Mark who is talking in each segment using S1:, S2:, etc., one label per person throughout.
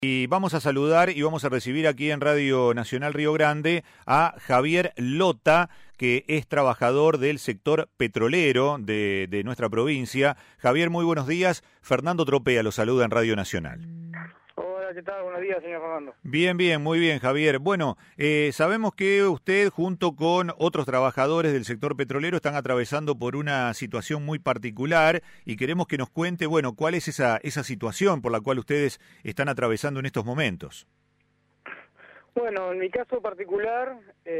S1: Y vamos a saludar y vamos a recibir aquí en Radio Nacional Río Grande a Javier Lota, que es trabajador del sector petrolero de nuestra provincia. Javier, muy buenos días. Fernando Tropea lo saluda en Radio Nacional.
S2: Hola, ¿qué tal? Buenos días, señor Fernando.
S1: Bien, muy bien, Javier. Bueno, sabemos que usted, junto con otros trabajadores del sector petrolero, están atravesando por una situación muy particular y queremos que nos cuente, bueno, cuál es esa situación por la cual ustedes están atravesando en estos momentos.
S2: Bueno, en mi caso particular,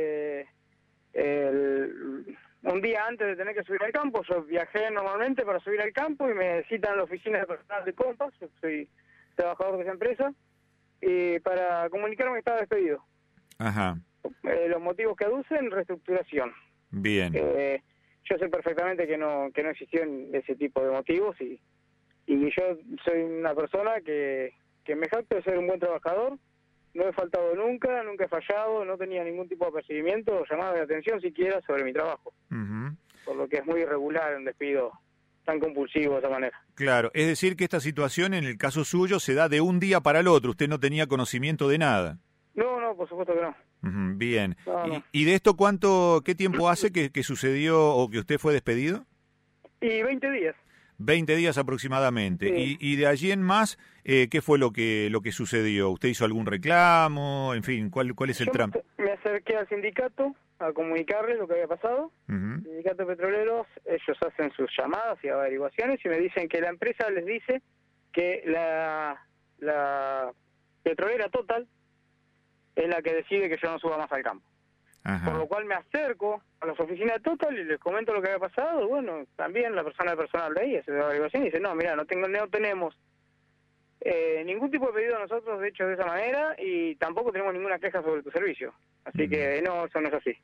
S2: un día antes de tener que subir al campo, yo viajé normalmente para subir al campo y me citan a la oficina de personal de Compass, yo soy trabajador de esa empresa, para comunicarme que estaba despedido.
S1: Ajá.
S2: Los motivos que aducen, reestructuración.
S1: Bien.
S2: Yo sé perfectamente que no existían ese tipo de motivos y yo soy una persona que me jacto de ser un buen trabajador, no he faltado nunca he fallado, no tenía ningún tipo de apercibimiento o llamada de atención siquiera sobre mi trabajo.
S1: Uh-huh.
S2: Por lo que es muy irregular un despido tan compulsivo de esa manera.
S1: Claro, es decir que esta situación en el caso suyo se da de un día para el otro, usted no tenía conocimiento de nada.
S2: No, por supuesto que no.
S1: Uh-huh, bien.
S2: No.
S1: ¿Y de esto qué tiempo hace que sucedió o que usted fue despedido?
S2: Y 20 días.
S1: 20 días aproximadamente.
S2: Sí.
S1: Y de allí en más, ¿qué fue lo que sucedió? ¿Usted hizo algún reclamo? En fin, ¿cuál es el trámite?
S2: Me acerqué al sindicato a comunicarles lo que había pasado.
S1: Uh-huh.
S2: El sindicato de petroleros, ellos hacen sus llamadas y averiguaciones y me dicen que la empresa les dice que la petrolera Total es la que decide que yo no suba más al campo.
S1: Ajá.
S2: Por lo cual me acerco a las oficinas de Total y les comento lo que había pasado. Bueno, también la persona personal de ahí hace la averiguación y dice, no, mira, no tenemos ningún tipo de pedido a nosotros de hecho de esa manera y tampoco tenemos ninguna queja sobre tu servicio. Así que no, eso no es así.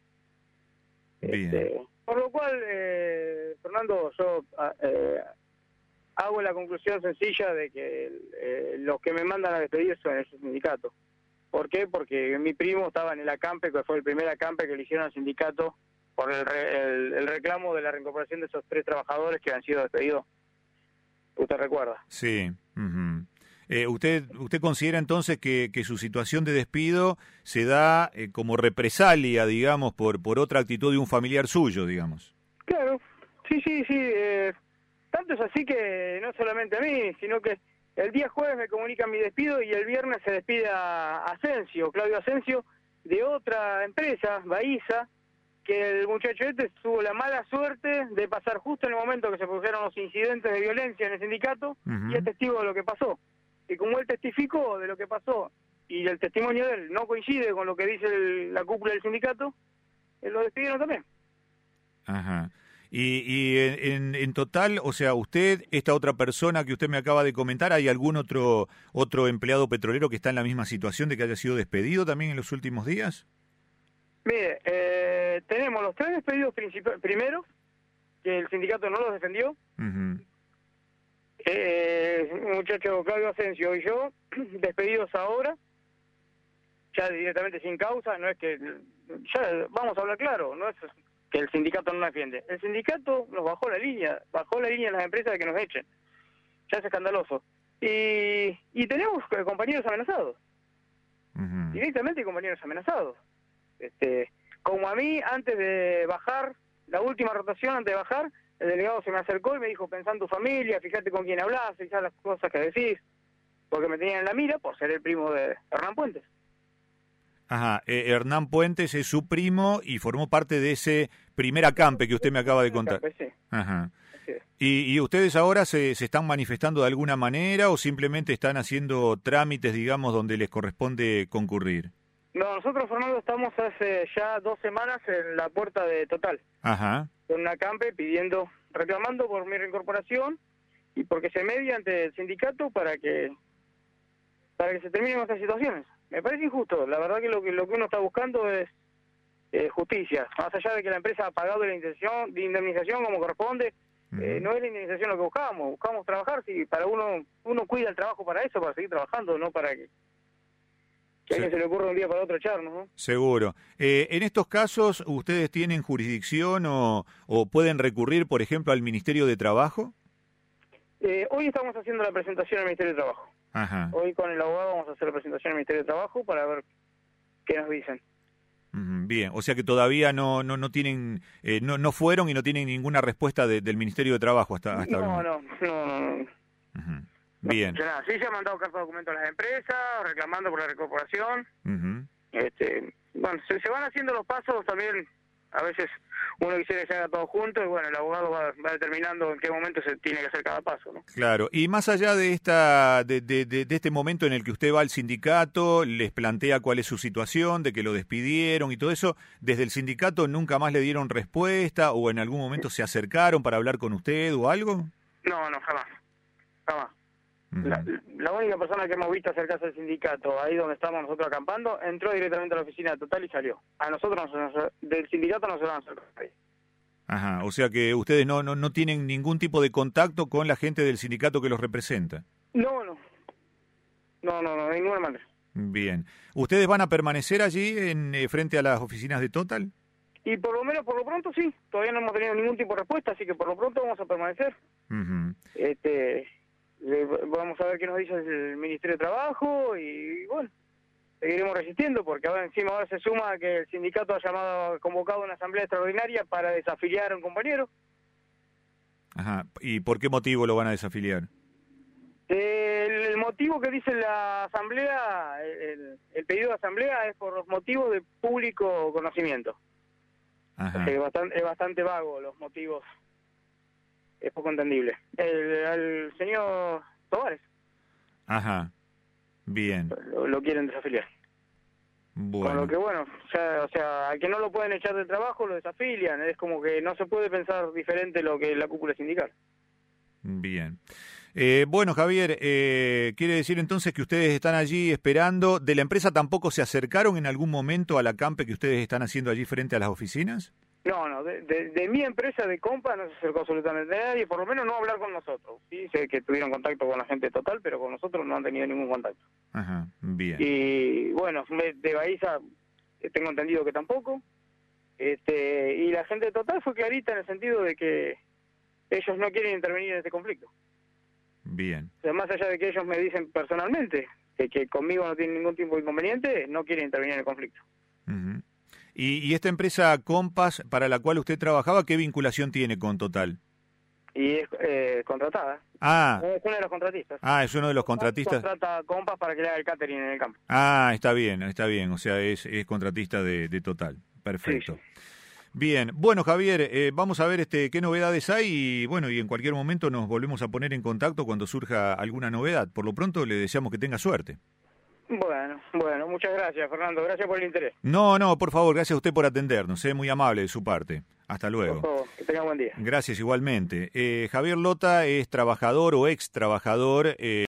S2: Por lo cual, Fernando, yo hago la conclusión sencilla de que los que me mandan a despedir son ese sindicato. ¿Por qué? Porque mi primo estaba en el acampe, que fue el primer acampe que le hicieron al sindicato por el reclamo de la reincorporación de esos 3 trabajadores que han sido despedidos. ¿Usted recuerda?
S1: Sí. Uh-huh. ¿Usted considera entonces que su situación de despido se da como represalia, digamos, por otra actitud de un familiar suyo, digamos?
S2: Claro, sí. Tanto es así que no solamente a mí, sino que el día jueves me comunican mi despido y el viernes se despide a Claudio Asensio, de otra empresa, Baiza, que el muchacho tuvo la mala suerte de pasar justo en el momento que se produjeron los incidentes de violencia en el sindicato. Uh-huh. Y es testigo de lo que pasó. Y como él testificó de lo que pasó y el testimonio de él no coincide con lo que dice la cúpula del sindicato, lo despidieron también.
S1: Ajá. Y en total, o sea, usted, esta otra persona que usted me acaba de comentar, ¿hay algún otro empleado petrolero que está en la misma situación de que haya sido despedido también en los últimos días?
S2: Mire, tenemos los 3 despedidos primeros, que el sindicato no los defendió. Uh-huh. El muchacho Claudio Asensio y yo, despedidos ahora, ya directamente sin causa. No es que, ya vamos a hablar claro, no es que el sindicato no nos defiende. El sindicato nos bajó la línea en las empresas de que nos echen. Ya es escandaloso. Y tenemos compañeros amenazados. Uh-huh. Directamente compañeros amenazados. Como a mí, antes de bajar, la última rotación, antes de bajar, el delegado se me acercó y me dijo, pensá en tu familia, fíjate con quién hablas, fíjate las cosas que decís, porque me tenían en la mira por ser el primo de Hernán Puentes.
S1: Ajá, Hernán Puentes es su primo y formó parte de ese primer acampe que usted me acaba de contar.
S2: Acampe, sí.
S1: Ajá. ¿Y ustedes ahora se están manifestando de alguna manera o simplemente están haciendo trámites, digamos, donde les corresponde concurrir?
S2: No, nosotros, Fernando, estamos hace ya 2 semanas en la puerta de Total.
S1: Ajá.
S2: Con un acampe reclamando por mi reincorporación y porque se media ante el sindicato para que se terminen estas situaciones. Me parece injusto. La verdad que lo que uno está buscando es justicia. Más allá de que la empresa ha pagado la indemnización como corresponde, no es la indemnización lo que buscábamos. Buscamos trabajar, si para uno cuida el trabajo para eso, para seguir trabajando, no para que a alguien se le ocurra un día para otro echarnos, ¿no?
S1: Seguro. En estos casos, ¿ustedes tienen jurisdicción o pueden recurrir, por ejemplo, al Ministerio de Trabajo?
S2: Hoy estamos haciendo la presentación al Ministerio de Trabajo.
S1: Ajá.
S2: Hoy con el abogado vamos a hacer la presentación al Ministerio de Trabajo para ver qué nos dicen.
S1: Bien, o sea que todavía no tienen, no fueron y no tienen ninguna respuesta del Ministerio de Trabajo hasta
S2: No.
S1: ahora.
S2: No.
S1: Bien.
S2: No, nada. Sí, se han mandado cartas de documento a las empresas reclamando por la recorporación. Bueno, se van haciendo los pasos también. A veces uno quisiera que se haga todo junto y bueno, el abogado va determinando en qué momento se tiene que hacer cada paso, ¿no?
S1: Claro, y más allá de de este momento en el que usted va al sindicato, les plantea cuál es su situación, de que lo despidieron y todo eso, ¿desde el sindicato nunca más le dieron respuesta o en algún momento se acercaron para hablar con usted o algo?
S2: No, jamás. La única persona que hemos visto acercarse al sindicato, ahí donde estamos nosotros acampando, entró directamente a la oficina de Total y salió. A nosotros del sindicato no se van a acercar ahí.
S1: Ajá, o sea que ustedes no tienen ningún tipo de contacto con la gente del sindicato que los representa.
S2: No, de ninguna manera.
S1: Bien. ¿Ustedes van a permanecer allí frente a las oficinas de Total?
S2: Y por lo pronto sí, todavía no hemos tenido ningún tipo de respuesta, así que por lo pronto vamos a permanecer. Vamos a ver qué nos dice el Ministerio de Trabajo y bueno, seguiremos resistiendo porque ahora se suma que el sindicato ha convocado una asamblea extraordinaria para desafiliar a un compañero.
S1: Ajá, ¿y por qué motivo lo van a desafiliar?
S2: El motivo que dice la asamblea, el pedido de asamblea es por los motivos de público conocimiento.
S1: Ajá.
S2: Es bastante vago los motivos. Es poco entendible. El señor Tovares.
S1: Ajá. Bien.
S2: Lo quieren desafiliar.
S1: Bueno.
S2: Con lo que, bueno, o sea, a que no lo pueden echar de trabajo lo desafilian. Es como que no se puede pensar diferente lo que la cúpula sindical.
S1: Bien. Bueno, Javier, ¿quiere decir entonces que ustedes están allí esperando? ¿De la empresa tampoco se acercaron en algún momento al acampe que ustedes están haciendo allí frente a las oficinas?
S2: No, de mi empresa de compa no se acercó absolutamente nadie, por lo menos no hablar con nosotros. Sí, sé que tuvieron contacto con la gente Total, pero con nosotros no han tenido ningún contacto.
S1: Ajá, bien.
S2: Y bueno, de Baiza tengo entendido que tampoco. Y la gente Total fue clarita en el sentido de que ellos no quieren intervenir en este conflicto.
S1: Bien.
S2: O sea, más allá de que ellos me dicen personalmente que conmigo no tienen ningún tipo de inconveniente, no quieren intervenir en el conflicto.
S1: ¿Y esta empresa Compass para la cual usted trabajaba, qué vinculación tiene con Total?
S2: Y es contratada. Es uno de los contratistas.
S1: Es uno de los contratistas.
S2: Contrata Compass para que le haga el catering en el campo.
S1: Está bien. O sea, es contratista de Total. Perfecto.
S2: Sí.
S1: Bien. Bueno, Javier, vamos a ver qué novedades hay y bueno, y en cualquier momento nos volvemos a poner en contacto cuando surja alguna novedad. Por lo pronto le deseamos que tenga suerte.
S2: Bueno, muchas gracias, Fernando. Gracias por el interés.
S1: No, por favor, gracias a usted por atendernos. Muy amable de su parte. Hasta luego.
S2: Por favor, que tenga buen día.
S1: Gracias igualmente. Javier Lota es trabajador o ex trabajador